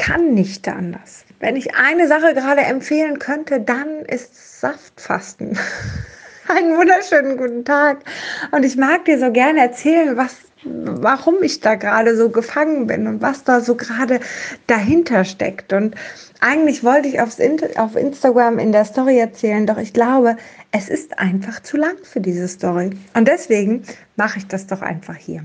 kann nicht anders. Wenn ich eine Sache gerade empfehlen könnte, dann ist Saftfasten. Einen wunderschönen guten Tag. Und ich mag dir so gerne erzählen, warum ich da gerade so gefangen bin und was da so gerade dahinter steckt. Und eigentlich wollte ich auf Instagram in der Story erzählen, doch ich glaube, es ist einfach zu lang für diese Story. Und deswegen mache ich das doch einfach hier.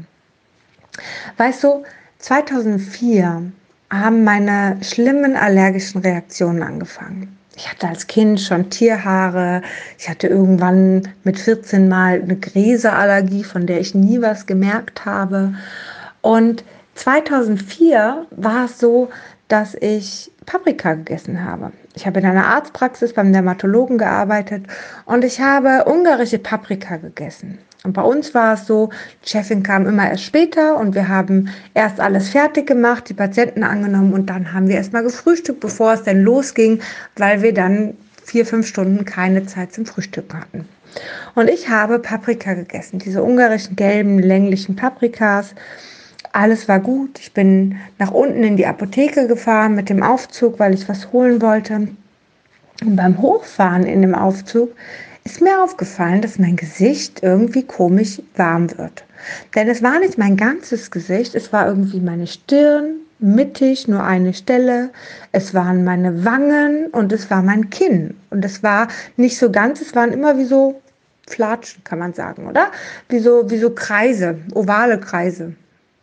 Weißt du, 2004 haben meine schlimmen allergischen Reaktionen angefangen. Ich hatte als Kind schon Tierhaare. Ich hatte irgendwann mit 14 mal eine Gräserallergie, von der ich nie was gemerkt habe. Und 2004 war es so, dass ich Paprika gegessen habe. Ich habe in einer Arztpraxis beim Dermatologen gearbeitet und ich habe ungarische Paprika gegessen. Und bei uns war es so, die Chefin kam immer erst später und wir haben erst alles fertig gemacht, die Patienten angenommen und dann haben wir erstmal gefrühstückt, bevor es denn losging, weil wir dann 4, 5 Stunden keine Zeit zum Frühstück hatten. Und ich habe Paprika gegessen, diese ungarischen gelben, länglichen Paprikas. Alles war gut. Ich bin nach unten in die Apotheke gefahren mit dem Aufzug, weil ich was holen wollte. Und beim Hochfahren in dem Aufzug ist mir aufgefallen, dass mein Gesicht irgendwie komisch warm wird. Denn es war nicht mein ganzes Gesicht, es war irgendwie meine Stirn, mittig, nur eine Stelle. Es waren meine Wangen und es war mein Kinn. Und es war nicht so ganz, es waren immer wie so Flatschen, kann man sagen, oder? Wie so Kreise, ovale Kreise.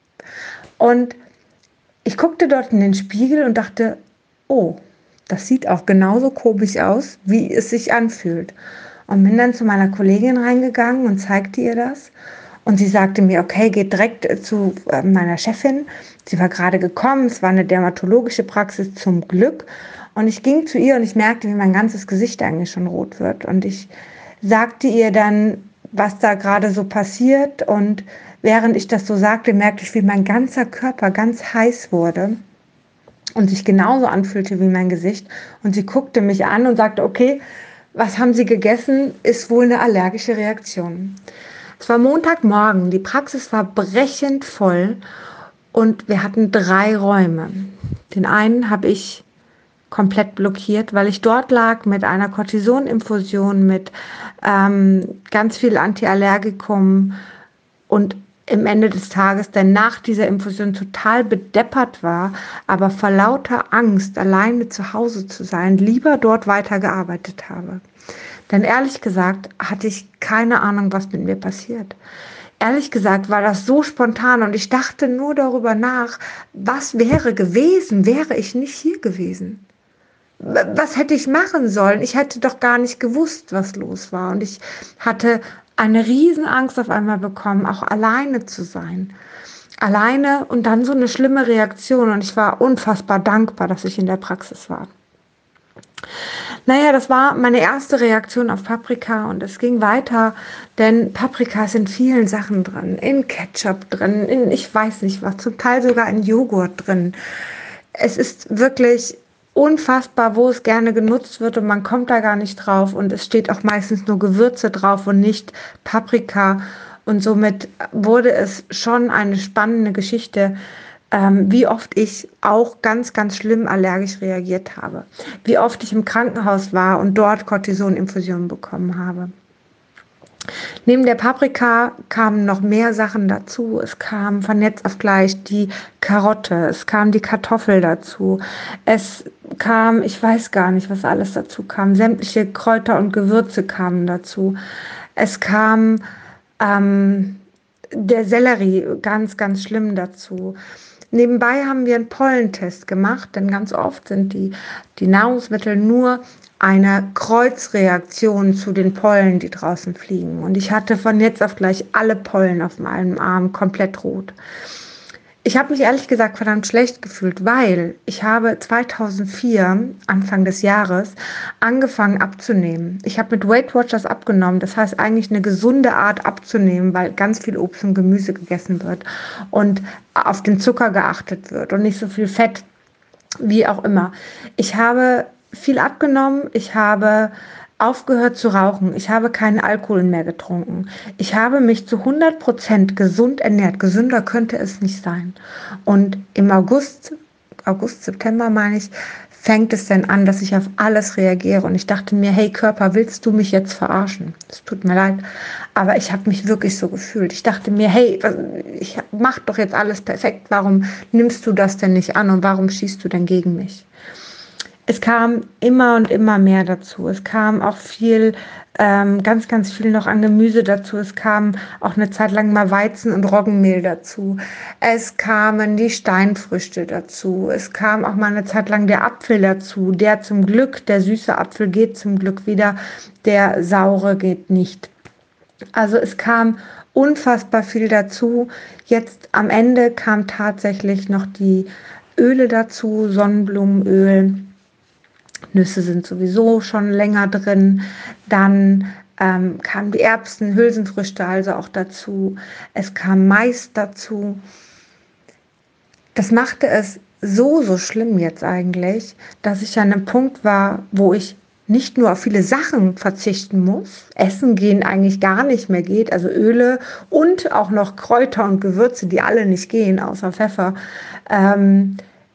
Und ich guckte dort in den Spiegel und dachte, oh, das sieht auch genauso komisch aus, wie es sich anfühlt. Und bin dann zu meiner Kollegin reingegangen und zeigte ihr das. Und sie sagte mir, okay, geht direkt zu meiner Chefin. Sie war gerade gekommen, es war eine dermatologische Praxis zum Glück. Und ich ging zu ihr und ich merkte, wie mein ganzes Gesicht eigentlich schon rot wird. Und ich sagte ihr dann, was da gerade so passiert. Und während ich das so sagte, merkte ich, wie mein ganzer Körper ganz heiß wurde und sich genauso anfühlte wie mein Gesicht. Und sie guckte mich an und sagte, okay, was haben Sie gegessen? Ist wohl eine allergische Reaktion. Es war Montagmorgen, die Praxis war brechend voll und wir hatten 3 Räume. Den einen habe ich komplett blockiert, weil ich dort lag mit einer Cortisoninfusion, mit ganz viel Antiallergikum und im Ende des Tages dann nach dieser Infusion total bedeppert war, aber vor lauter Angst, alleine zu Hause zu sein, lieber dort weitergearbeitet habe. Denn ehrlich gesagt hatte ich keine Ahnung, was mit mir passiert. Ehrlich gesagt war das so spontan und ich dachte nur darüber nach, was wäre gewesen, wäre ich nicht hier gewesen. Was hätte ich machen sollen? Ich hätte doch gar nicht gewusst, was los war. Und ich hatte eine Riesenangst auf einmal bekommen, auch alleine zu sein. Alleine und dann so eine schlimme Reaktion. Und ich war unfassbar dankbar, dass ich in der Praxis war. Naja, das war meine erste Reaktion auf Paprika und es ging weiter, denn Paprika ist in vielen Sachen drin, in Ketchup drin, in ich weiß nicht was, zum Teil sogar in Joghurt drin. Es ist wirklich unfassbar, wo es gerne genutzt wird und man kommt da gar nicht drauf und es steht auch meistens nur Gewürze drauf und nicht Paprika und somit wurde es schon eine spannende Geschichte, wie oft ich auch ganz, ganz schlimm allergisch reagiert habe, wie oft ich im Krankenhaus war und dort Cortisoninfusionen bekommen habe. Neben der Paprika kamen noch mehr Sachen dazu. Es kam von jetzt auf gleich die Karotte, es kam die Kartoffel dazu, es kam, ich weiß gar nicht, was alles dazu kam, sämtliche Kräuter und Gewürze kamen dazu. Es kam der Sellerie, ganz, ganz schlimm dazu. Nebenbei haben wir einen Pollentest gemacht, denn ganz oft sind die Nahrungsmittel nur eine Kreuzreaktion zu den Pollen, die draußen fliegen. Und ich hatte von jetzt auf gleich alle Pollen auf meinem Arm komplett rot. Ich habe mich ehrlich gesagt verdammt schlecht gefühlt, weil ich habe 2004, Anfang des Jahres, angefangen abzunehmen. Ich habe mit Weight Watchers abgenommen, das heißt eigentlich eine gesunde Art abzunehmen, weil ganz viel Obst und Gemüse gegessen wird und auf den Zucker geachtet wird und nicht so viel Fett, wie auch immer. Ich habe viel abgenommen, ich habe aufgehört zu rauchen, ich habe keinen Alkohol mehr getrunken. Ich habe mich zu 100% gesund ernährt. Gesünder könnte es nicht sein. Und im August August, September meine ich, fängt es denn an, dass ich auf alles reagiere. Und ich dachte mir, hey Körper, willst du mich jetzt verarschen? Es tut mir leid, aber ich habe mich wirklich so gefühlt. Ich dachte mir, hey, ich mach doch jetzt alles perfekt. Warum nimmst du das denn nicht an und warum schießt du denn gegen mich? Es kam immer und immer mehr dazu. Es kam auch viel, ganz, ganz viel noch an Gemüse dazu. Es kam auch eine Zeit lang mal Weizen und Roggenmehl dazu. Es kamen die Steinfrüchte dazu. Es kam auch mal eine Zeit lang der Apfel dazu. Der zum Glück, der süße Apfel geht zum Glück wieder, der saure geht nicht. Also es kam unfassbar viel dazu. Jetzt am Ende kam tatsächlich noch die Öle dazu, Sonnenblumenöl. Nüsse sind sowieso schon länger drin. Dann kamen die Erbsen, Hülsenfrüchte also auch dazu. Es kam Mais dazu. Das machte es so schlimm jetzt eigentlich, dass ich an einem Punkt war, wo ich nicht nur auf viele Sachen verzichten muss, Essen gehen eigentlich gar nicht mehr geht, also Öle und auch noch Kräuter und Gewürze, die alle nicht gehen, außer Pfeffer. Ähm,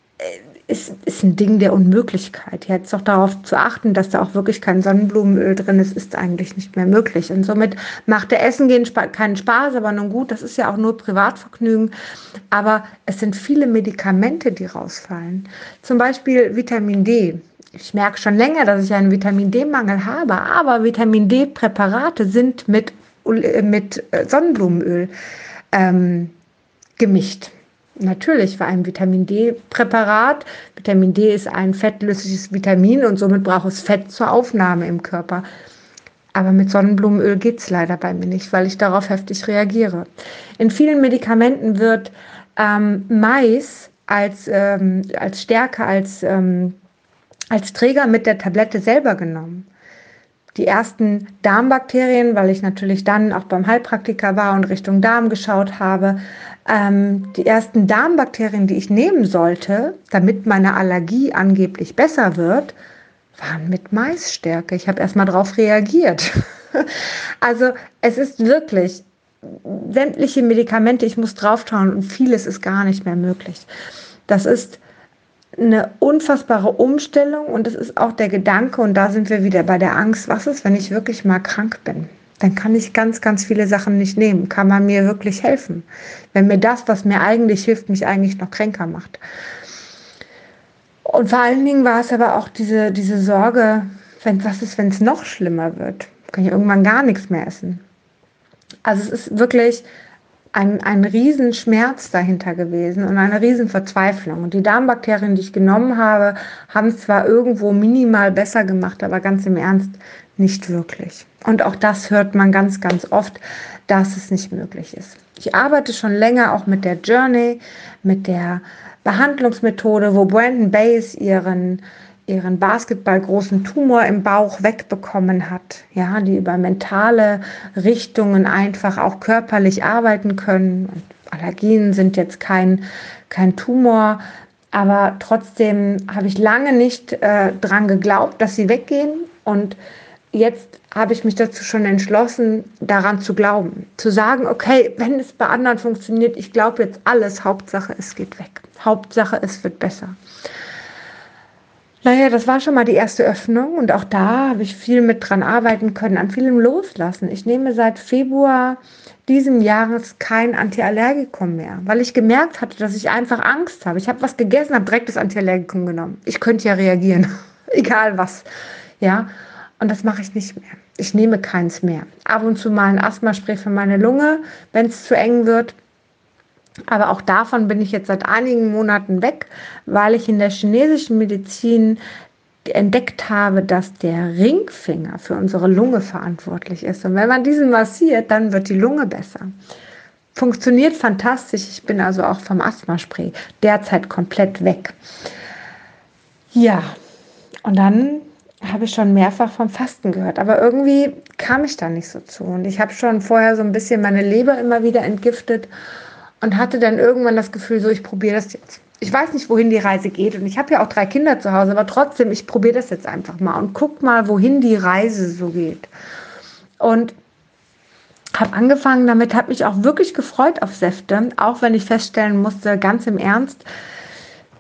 ist ein Ding der Unmöglichkeit. Jetzt auch darauf zu achten, dass da auch wirklich kein Sonnenblumenöl drin ist eigentlich nicht mehr möglich. Und somit macht der Essen gehen keinen Spaß, aber nun gut, das ist ja auch nur Privatvergnügen. Aber es sind viele Medikamente, die rausfallen. Zum Beispiel Vitamin D. Ich merke schon länger, dass ich einen Vitamin D-Mangel habe, aber Vitamin D-Präparate sind mit Sonnenblumenöl gemischt. Natürlich für ein Vitamin D-Präparat. Vitamin D ist ein fettlösliches Vitamin und somit braucht es Fett zur Aufnahme im Körper. Aber mit Sonnenblumenöl geht es leider bei mir nicht, weil ich darauf heftig reagiere. In vielen Medikamenten wird Mais als Stärke, als Träger mit der Tablette selber genommen. Die ersten Darmbakterien, weil ich natürlich dann auch beim Heilpraktiker war und Richtung Darm geschaut habe, die ersten Darmbakterien, die ich nehmen sollte, damit meine Allergie angeblich besser wird, waren mit Maisstärke. Ich habe erstmal darauf reagiert. Also es ist wirklich sämtliche Medikamente, ich muss draufschauen und vieles ist gar nicht mehr möglich. Das ist eine unfassbare Umstellung und es ist auch der Gedanke, und da sind wir wieder bei der Angst, was ist, wenn ich wirklich mal krank bin? Dann kann ich ganz, ganz viele Sachen nicht nehmen. Kann man mir wirklich helfen? Wenn mir das, was mir eigentlich hilft, mich eigentlich noch kränker macht. Und vor allen Dingen war es aber auch diese Sorge, was ist, wenn es noch schlimmer wird? Kann ich irgendwann gar nichts mehr essen. Also es ist wirklich ein Riesenschmerz dahinter gewesen und eine Riesenverzweiflung. Und die Darmbakterien, die ich genommen habe, haben es zwar irgendwo minimal besser gemacht, aber ganz im Ernst nicht wirklich. Und auch das hört man ganz, ganz oft, dass es nicht möglich ist. Ich arbeite schon länger auch mit der Journey, mit der Behandlungsmethode, wo Brandon Bayes ihren basketballgroßen Tumor im Bauch wegbekommen hat, ja, die über mentale Richtungen einfach auch körperlich arbeiten können. Und Allergien sind jetzt kein Tumor, aber trotzdem habe ich lange nicht dran geglaubt, dass sie weggehen. Und jetzt habe ich mich dazu schon entschlossen, daran zu glauben. Zu sagen, okay, wenn es bei anderen funktioniert, ich glaube jetzt alles, Hauptsache es geht weg. Hauptsache es wird besser. Naja, das war schon mal die erste Öffnung und auch da habe ich viel mit dran arbeiten können, an vielem loslassen. Ich nehme seit Februar diesen Jahres kein Antiallergikum mehr, weil ich gemerkt hatte, dass ich einfach Angst habe. Ich habe was gegessen, habe direkt das Antiallergikum genommen. Ich könnte ja reagieren, egal was. Ja, und das mache ich nicht mehr. Ich nehme keins mehr. Ab und zu mal ein Asthmaspray für meine Lunge, wenn es zu eng wird. Aber auch davon bin ich jetzt seit einigen Monaten weg, weil ich in der chinesischen Medizin entdeckt habe, dass der Ringfinger für unsere Lunge verantwortlich ist. Und wenn man diesen massiert, dann wird die Lunge besser. Funktioniert fantastisch. Ich bin also auch vom Asthmaspray derzeit komplett weg. Ja, und dann habe ich schon mehrfach vom Fasten gehört, aber irgendwie kam ich da nicht so zu. Und ich habe schon vorher so ein bisschen meine Leber immer wieder entgiftet und hatte dann irgendwann das Gefühl, so, ich probiere das jetzt. Ich weiß nicht, wohin die Reise geht und ich habe ja auch 3 Kinder zu Hause, aber trotzdem, ich probiere das jetzt einfach mal und guck mal, wohin die Reise so geht. Und habe angefangen damit, habe mich auch wirklich gefreut auf Säfte, auch wenn ich feststellen musste, ganz im Ernst,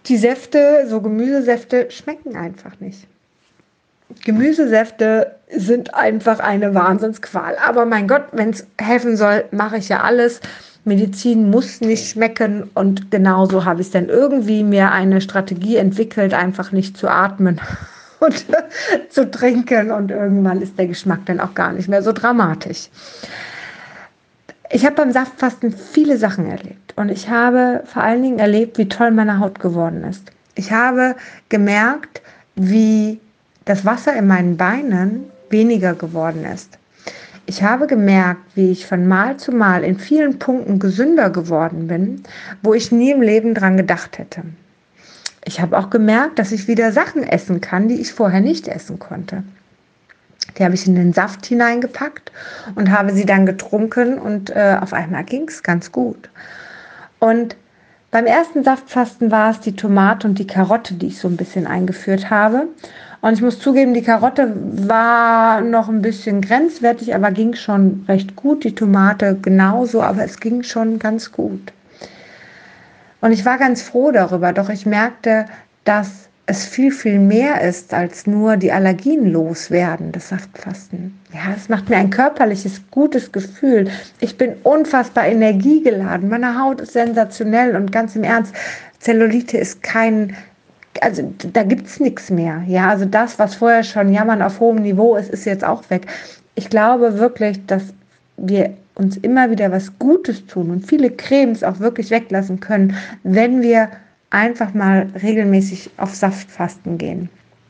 die Säfte, so Gemüsesäfte, schmecken einfach nicht. Gemüsesäfte sind einfach eine Wahnsinnsqual. Aber mein Gott, wenn es helfen soll, mache ich ja alles. Medizin muss nicht schmecken und genauso habe ich dann irgendwie mir eine Strategie entwickelt, einfach nicht zu atmen und zu trinken und irgendwann ist der Geschmack dann auch gar nicht mehr so dramatisch. Ich habe beim Saftfasten viele Sachen erlebt und ich habe vor allen Dingen erlebt, wie toll meine Haut geworden ist. Ich habe gemerkt, wie das Wasser in meinen Beinen weniger geworden ist. Ich habe gemerkt, wie ich von Mal zu Mal in vielen Punkten gesünder geworden bin, wo ich nie im Leben dran gedacht hätte. Ich habe auch gemerkt, dass ich wieder Sachen essen kann, die ich vorher nicht essen konnte. Die habe ich in den Saft hineingepackt und habe sie dann getrunken und auf einmal ging es ganz gut. Und beim ersten Saftfasten war es die Tomate und die Karotte, die ich so ein bisschen eingeführt habe. Und ich muss zugeben, die Karotte war noch ein bisschen grenzwertig, aber ging schon recht gut. Die Tomate genauso, aber es ging schon ganz gut. Und ich war ganz froh darüber, doch ich merkte, dass es viel, viel mehr ist als nur die Allergien loswerden, das Saftfasten. Ja, es macht mir ein körperliches, gutes Gefühl. Ich bin unfassbar energiegeladen. Meine Haut ist sensationell und ganz im Ernst, Zellulite ist also da gibt es nichts mehr. Ja, also das, was vorher schon Jammern auf hohem Niveau ist, ist jetzt auch weg. Ich glaube wirklich, dass wir uns immer wieder was Gutes tun und viele Cremes auch wirklich weglassen können, wenn wir einfach mal regelmäßig auf Saftfasten gehen.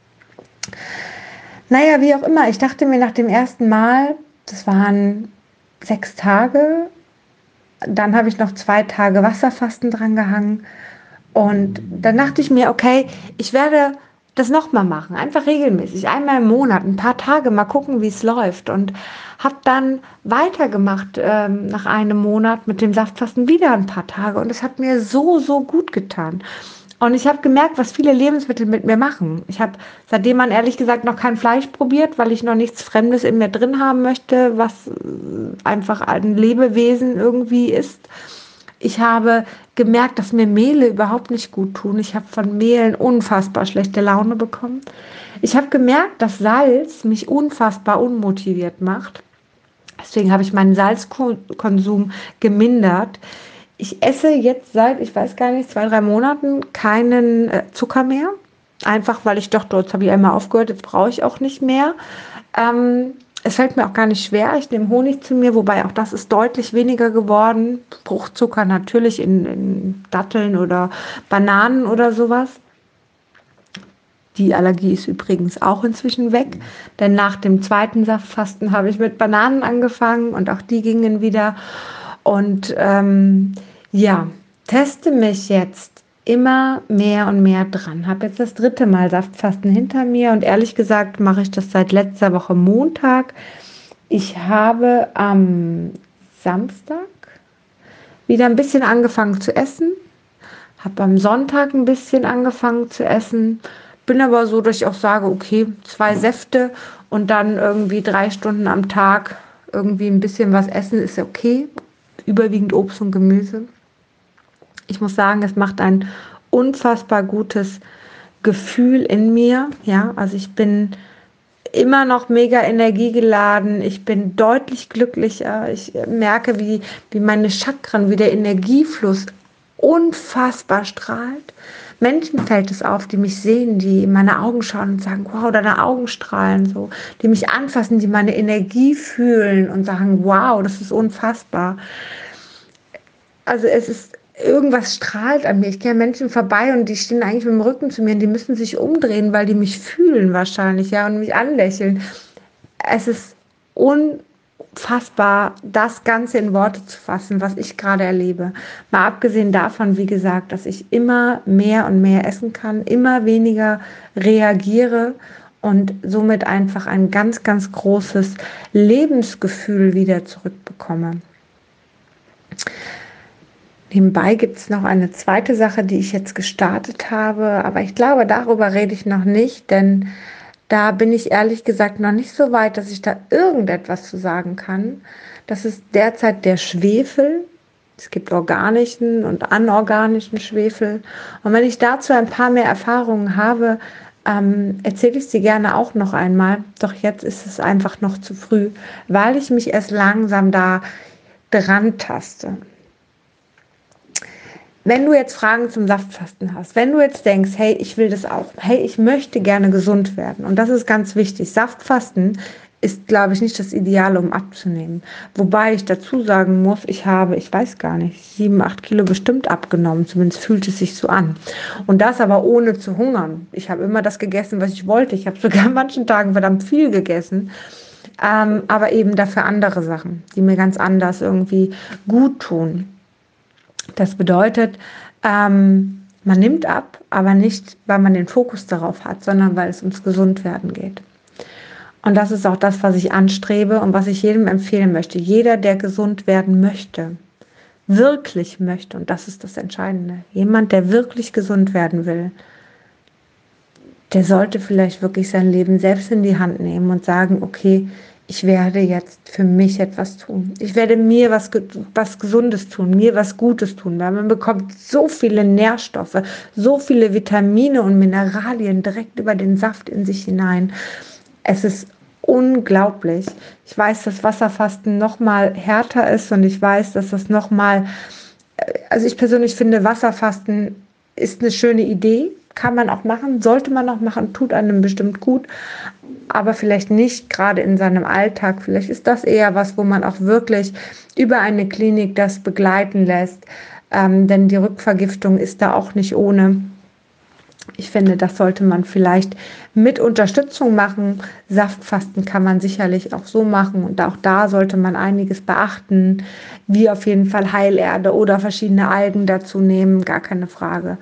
Naja, wie auch immer, ich dachte mir nach dem ersten Mal, das waren 6 Tage, dann habe ich noch 2 Tage Wasserfasten dran gehangen und dann dachte ich mir, okay, ich werde das nochmal machen, einfach regelmäßig, einmal im Monat, ein paar Tage, mal gucken, wie es läuft und habe dann weitergemacht nach einem Monat mit dem Saftfasten wieder ein paar Tage und es hat mir so, so gut getan. Und ich habe gemerkt, was viele Lebensmittel mit mir machen. Ich habe seitdem man ehrlich gesagt noch kein Fleisch probiert, weil ich noch nichts Fremdes in mir drin haben möchte, was einfach ein Lebewesen irgendwie ist. Ich habe gemerkt, dass mir Mehle überhaupt nicht gut tun. Ich habe von Mehlen unfassbar schlechte Laune bekommen. Ich habe gemerkt, dass Salz mich unfassbar unmotiviert macht. Deswegen habe ich meinen Salzkonsum gemindert. Ich esse jetzt seit, ich weiß gar nicht, 2, 3 Monaten keinen Zucker mehr. Einfach, weil ich doch, dort habe ich einmal aufgehört, jetzt brauche ich auch nicht mehr. Es fällt mir auch gar nicht schwer. Ich nehme Honig zu mir, wobei auch das ist deutlich weniger geworden. Fruchtzucker natürlich in Datteln oder Bananen oder sowas. Die Allergie ist übrigens auch inzwischen weg, denn nach dem zweiten Saftfasten habe ich mit Bananen angefangen und auch die gingen wieder. Und ja, teste mich jetzt immer mehr und mehr dran. Habe jetzt das 3. Mal Saftfasten hinter mir und ehrlich gesagt mache ich das seit letzter Woche Montag. Ich habe am Samstag wieder ein bisschen angefangen zu essen, habe am Sonntag ein bisschen angefangen zu essen, bin aber so, dass ich auch sage, okay, 2 Säfte und dann irgendwie 3 Stunden am Tag irgendwie ein bisschen was essen ist okay. Überwiegend Obst und Gemüse. Ich muss sagen, es macht ein unfassbar gutes Gefühl in mir. Ja, also ich bin immer noch mega energiegeladen. Ich bin deutlich glücklicher. Ich merke, wie meine Chakren, wie der Energiefluss unfassbar strahlt. Menschen fällt es auf, die mich sehen, die in meine Augen schauen und sagen, wow, deine Augen strahlen so, die mich anfassen, die meine Energie fühlen und sagen, wow, das ist unfassbar. Also es ist, irgendwas strahlt an mir. Ich gehe Menschen vorbei und die stehen eigentlich mit dem Rücken zu mir und die müssen sich umdrehen, weil die mich fühlen wahrscheinlich, ja, und mich anlächeln. Es ist unfassbar, das Ganze in Worte zu fassen, was ich gerade erlebe. Mal abgesehen davon, wie gesagt, dass ich immer mehr und mehr essen kann, immer weniger reagiere und somit einfach ein ganz, ganz großes Lebensgefühl wieder zurückbekomme. Nebenbei gibt es noch eine zweite Sache, die ich jetzt gestartet habe, aber ich glaube, darüber rede ich noch nicht, denn da bin ich ehrlich gesagt noch nicht so weit, dass ich da irgendetwas zu sagen kann. Das ist derzeit der Schwefel. Es gibt organischen und anorganischen Schwefel. Und wenn ich dazu ein paar mehr Erfahrungen habe, erzähle ich sie gerne auch noch einmal. Doch jetzt ist es einfach noch zu früh, weil ich mich erst langsam da dran taste. Wenn du jetzt Fragen zum Saftfasten hast, wenn du jetzt denkst, hey, ich will das auch, hey, ich möchte gerne gesund werden, und das ist ganz wichtig. Saftfasten ist, glaube ich, nicht das Ideale, um abzunehmen. Wobei ich dazu sagen muss, ich weiß gar nicht, 7, 8 Kilo bestimmt abgenommen, zumindest fühlt es sich so an. Und das aber ohne zu hungern. Ich habe immer das gegessen, was ich wollte. Ich habe sogar an manchen Tagen verdammt viel gegessen. Aber eben dafür andere Sachen, die mir ganz anders irgendwie gut tun. Das bedeutet, man nimmt ab, aber nicht, weil man den Fokus darauf hat, sondern weil es ums Gesundwerden geht. Und das ist auch das, was ich anstrebe und was ich jedem empfehlen möchte. Jeder, der gesund werden möchte, wirklich möchte, und das ist das Entscheidende, jemand, der wirklich gesund werden will, der sollte vielleicht wirklich sein Leben selbst in die Hand nehmen und sagen, okay, ich werde jetzt für mich etwas tun. Ich werde mir was Gesundes tun, mir was Gutes tun, weil man bekommt so viele Nährstoffe, so viele Vitamine und Mineralien direkt über den Saft in sich hinein. Es ist unglaublich. Ich weiß, dass Wasserfasten noch mal härter ist, und ich weiß, dass das noch mal, also ich persönlich finde, Wasserfasten ist eine schöne Idee, kann man auch machen, sollte man auch machen, tut einem bestimmt gut, aber vielleicht nicht gerade in seinem Alltag. Vielleicht ist das eher was, wo man auch wirklich über eine Klinik das begleiten lässt, denn die Rückvergiftung ist da auch nicht ohne. Ich finde, das sollte man vielleicht mit Unterstützung machen. Saftfasten kann man sicherlich auch so machen, und auch da sollte man einiges beachten, wie auf jeden Fall Heilerde oder verschiedene Algen dazu nehmen, gar keine Frage.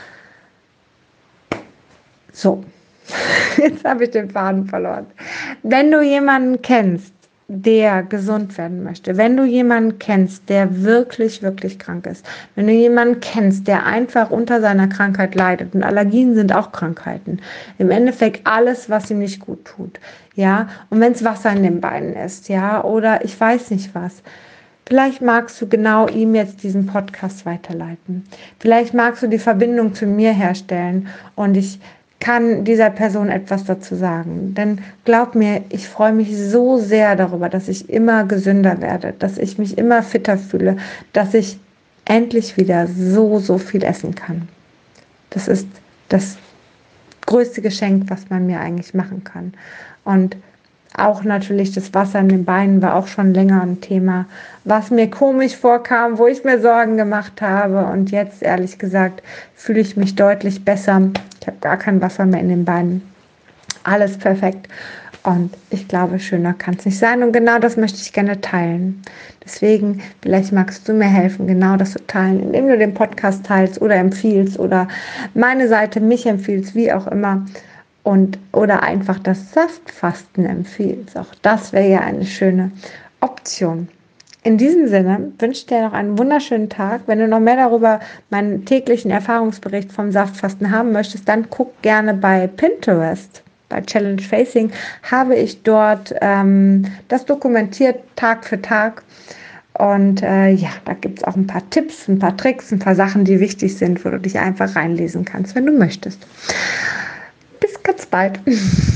So, jetzt habe ich den Faden verloren. Wenn du jemanden kennst, der gesund werden möchte, wenn du jemanden kennst, der wirklich, wirklich krank ist, wenn du jemanden kennst, der einfach unter seiner Krankheit leidet, und Allergien sind auch Krankheiten, im Endeffekt alles, was ihm nicht gut tut, ja, und wenn es Wasser in den Beinen ist, ja, oder ich weiß nicht was, vielleicht magst du genau ihm jetzt diesen Podcast weiterleiten. Vielleicht magst du die Verbindung zu mir herstellen, und ich kann dieser Person etwas dazu sagen. Denn glaub mir, ich freue mich so sehr darüber, dass ich immer gesünder werde, dass ich mich immer fitter fühle, dass ich endlich wieder so, so viel essen kann. Das ist das größte Geschenk, was man mir eigentlich machen kann. Und auch natürlich das Wasser in den Beinen war auch schon länger ein Thema, was mir komisch vorkam, wo ich mir Sorgen gemacht habe. Und jetzt, ehrlich gesagt, fühle ich mich deutlich besser. Ich habe gar kein Wasser mehr in den Beinen. Alles perfekt. Und ich glaube, schöner kann es nicht sein. Und genau das möchte ich gerne teilen. Deswegen, vielleicht magst du mir helfen, genau das zu teilen, indem du den Podcast teilst oder empfiehlst oder meine Seite mich empfiehlst, wie auch immer. Oder einfach das Saftfasten empfiehlst. Auch das wäre ja eine schöne Option. In diesem Sinne wünsche ich dir noch einen wunderschönen Tag. Wenn du noch mehr darüber meinen täglichen Erfahrungsbericht vom Saftfasten haben möchtest, dann guck gerne bei Pinterest. Bei Challenge Facing habe ich dort das dokumentiert Tag für Tag. Und ja, da gibt es auch ein paar Tipps, ein paar Tricks, ein paar Sachen, die wichtig sind, wo du dich einfach reinlesen kannst, wenn du möchtest. Bis ganz bald.